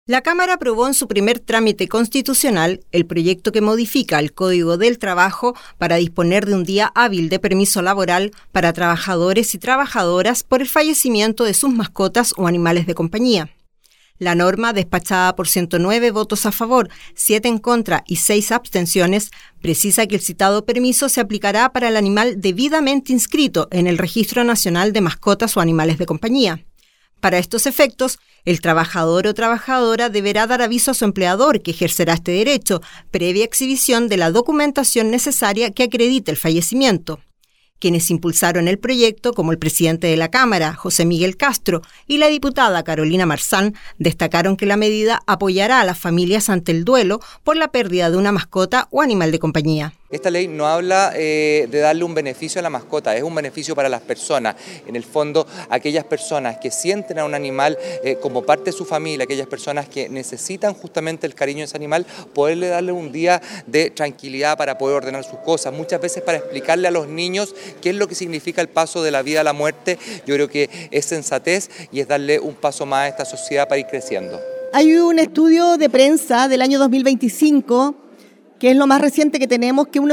La Cámara aprobó en su primer trámite constitucional el proyecto que modifica el Código del Trabajo para disponer de un día hábil de permiso laboral para trabajadores y trabajadoras por el fallecimiento de sus mascotas o animales de compañía. La norma, despachada por 109 votos a favor, 7 en contra y 6 abstenciones, precisa que el citado permiso se aplicará para el animal debidamente inscrito en el Registro Nacional de Mascotas o Animales de Compañía. Para estos efectos, el trabajador o trabajadora deberá dar aviso a su empleador que ejercerá este derecho, previa exhibición de la documentación necesaria que acredite el fallecimiento. Quienes impulsaron el proyecto, como el presidente de la Cámara, José Miguel Castro, y la diputada Carolina Marzán, destacaron que la medida apoyará a las familias ante el duelo por la pérdida de una mascota o animal de compañía. Esta ley no habla de darle un beneficio a la mascota, es un beneficio para las personas. En el fondo, aquellas personas que sienten a un animal como parte de su familia, aquellas personas que necesitan justamente el cariño de ese animal, poderle darle un día de tranquilidad para poder ordenar sus cosas, muchas veces para explicarle a los niños qué es lo que significa el paso de la vida a la muerte. Yo creo que es sensatez y es darle un paso más a esta sociedad para ir creciendo. Hay un estudio de prensa del año 2025 que es lo más reciente que tenemos, que un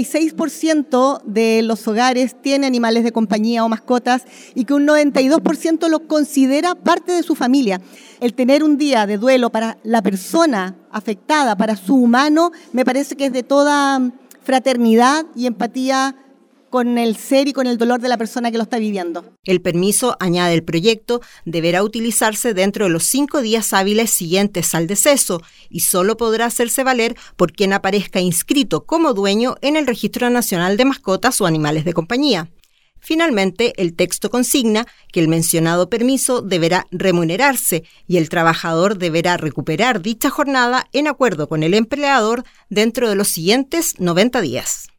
86% de los hogares tiene animales de compañía o mascotas y que un 92% los considera parte de su familia. El tener un día de duelo para la persona afectada, para su humano, me parece que es de toda fraternidad y empatía con el ser y con el dolor de la persona que lo está viviendo. El permiso, añade el proyecto, deberá utilizarse dentro de los 5 días hábiles siguientes al deceso y solo podrá hacerse valer por quien aparezca inscrito como dueño en el Registro Nacional de Mascotas o Animales de Compañía. Finalmente, el texto consigna que el mencionado permiso deberá remunerarse y el trabajador deberá recuperar dicha jornada en acuerdo con el empleador dentro de los siguientes 90 días.